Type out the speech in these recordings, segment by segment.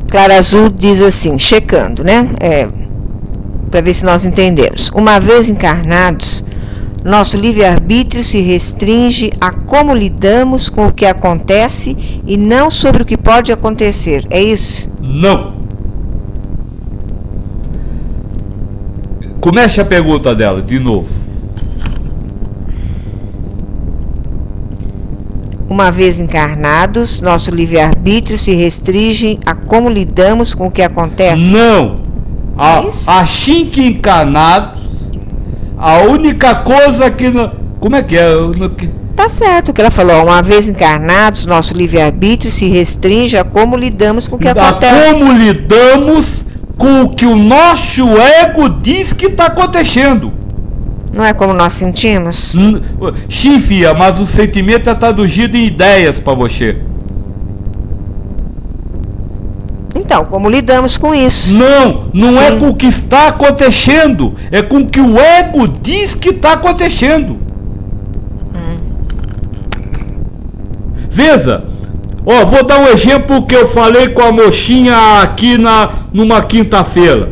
Clara Azul diz assim, checando, né? Para ver se nós entendemos. Uma vez encarnados, nosso livre-arbítrio se restringe a como lidamos com o que acontece e não sobre o que pode acontecer. É isso? Não. Comece a pergunta dela de novo. Uma vez encarnados, nosso livre-arbítrio se restringe a como lidamos com o que acontece? Não. Assim que encarnados, a única coisa que... Como é que é? Tá certo o que ela falou. Uma vez encarnados, nosso livre-arbítrio se restringe a como lidamos com o que acontece. A como lidamos com o que o nosso ego diz que está acontecendo. Não é como nós sentimos? Sim, filha, mas o sentimento é traduzido em ideias para você. Então, como lidamos com isso? Não Sim. É com o que está acontecendo, é com o que o ego diz que está acontecendo. Veja, vou dar um exemplo que eu falei com a mocinha aqui numa quinta-feira.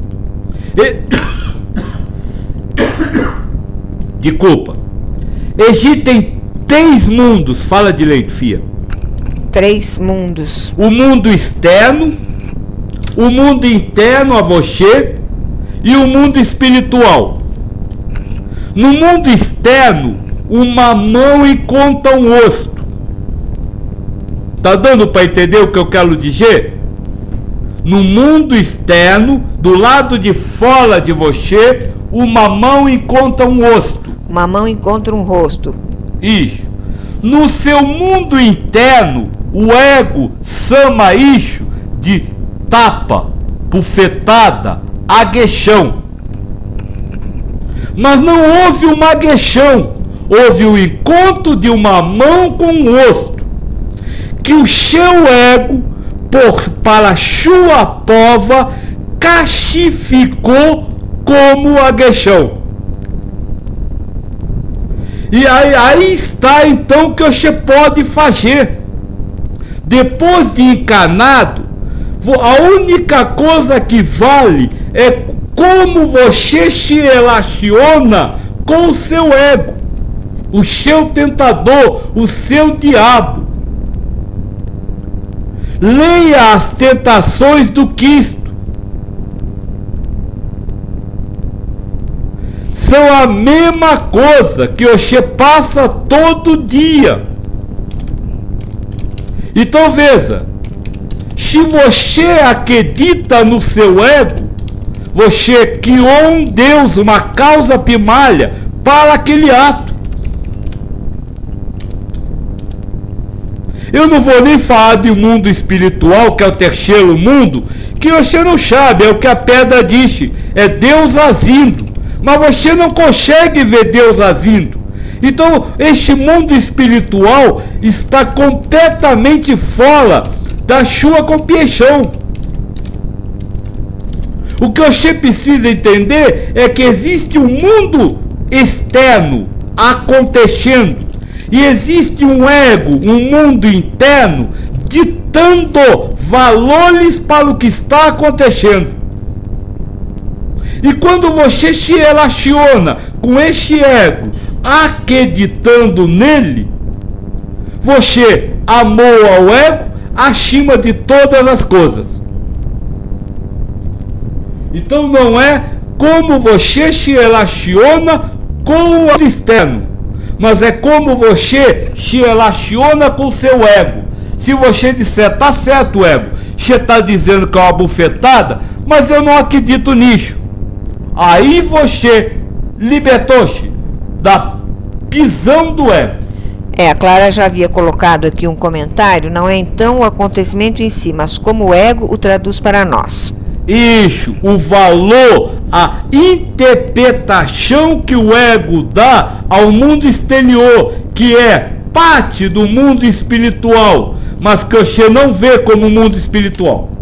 Desculpa. Existem 3 mundos. Fala direito, filha. 3 mundos. O mundo externo, o mundo interno a você e o mundo espiritual. No mundo externo, uma mão encontra um rosto. Tá dando para entender o que eu quero dizer? No mundo externo, do lado de fora de você, uma mão encontra um rosto. Uma mão encontra um rosto. Isso. No seu mundo interno, o ego chama isso de tapa, bufetada, aguechão. Mas não houve uma aguechão, houve o encontro de uma mão com um rosto, que o seu ego, para sua prova, castificou como aguechão. E aí está então o que você pode fazer. Depois de encarnado, a única coisa que vale é como você se relaciona com o seu ego, o seu tentador, o seu diabo. Leia as tentações do Cristo. São a mesma coisa que você passa todo dia. Então veja, se você acredita no seu ego, você criou um Deus, uma causa primária para aquele ato. Eu não vou nem falar de mundo espiritual, que é o terceiro mundo, que você não sabe, é o que a pedra disse, é Deus agindo. Mas você não consegue ver Deus agindo. Então, este mundo espiritual está completamente fora da sua compreensão. O que você precisa entender é que existe um mundo externo acontecendo e existe um ego, um mundo interno ditando valores para o que está acontecendo. E quando você se relaciona com este ego, acreditando nele, você amou ao ego acima de todas as coisas. Então não é como você se relaciona com o externo, mas é como você se relaciona com o seu ego. Se você disser, tá certo, ego, você está dizendo que é uma bufetada, mas eu não acredito nisso. Aí você libertou-se da prisão do ego. A Clara já havia colocado aqui um comentário, não é então o acontecimento em si, mas como o ego o traduz para nós. Isso, o valor, a interpretação que o ego dá ao mundo exterior, que é parte do mundo espiritual, mas que você não vê como mundo espiritual.